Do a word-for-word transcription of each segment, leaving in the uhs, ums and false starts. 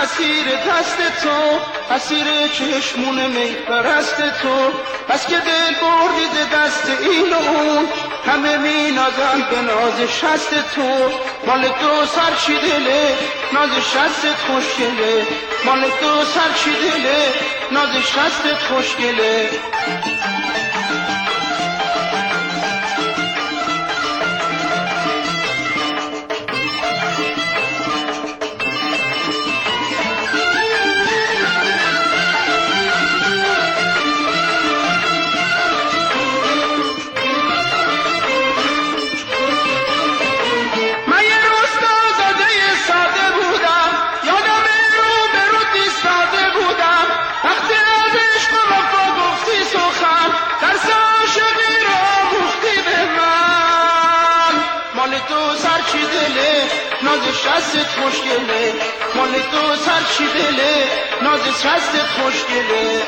اسیر دست تو، اسیر چشمون می پرست تو. بس که دل بردی ز دست این و اون، همه می نازن به ناز شست تو. مال تو سر چی دله، ناز شستت خوشگله. مال تو سر چی دله، ناز شستت خوشگله. ناز شستت خوشگله. مال تو سر چی دله، ناز شستت خوشگله.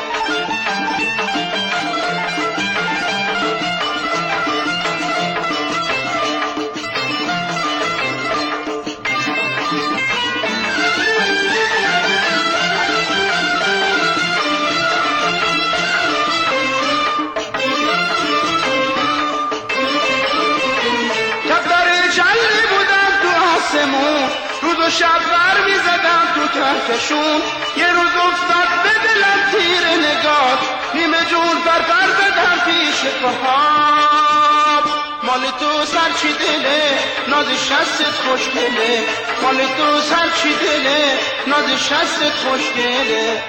روز و شب ور می زدم تو کهکشون، یه روز افتاد به دلم تیر نگاه، نیمه جون بر بر زدم پیش پاهام. مال تو سر چی دله، ناز شستت خوشگله. مال تو سر چی دله، ناز شستت خوشگله.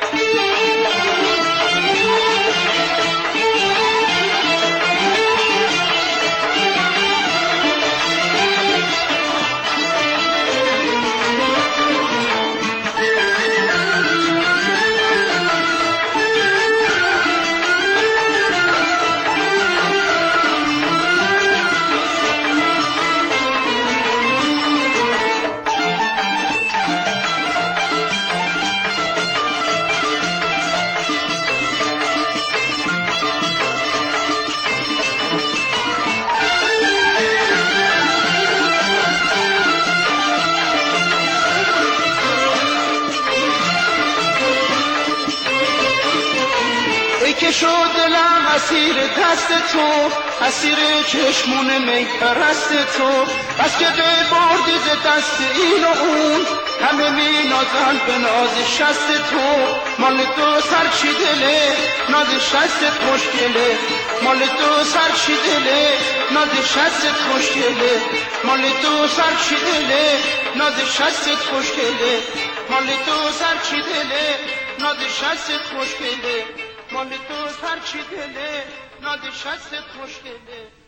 که شد دلم اسیر دست تو، اسیر چشمون می پرست تو. بس که دل بردی ز دست این و اون، همه می نازن به ناز شست تو. مال تو سر چی دله، ناز شستت خوشگله. مال تو سر چی دله، ناز شستت خوشگله. مال تو سر چی دله، ناز شستت خوشگله. مال تو سر چی دله، ناز شستت خوشگله. مال تو سر چی دله، ناز شستت خوشگله.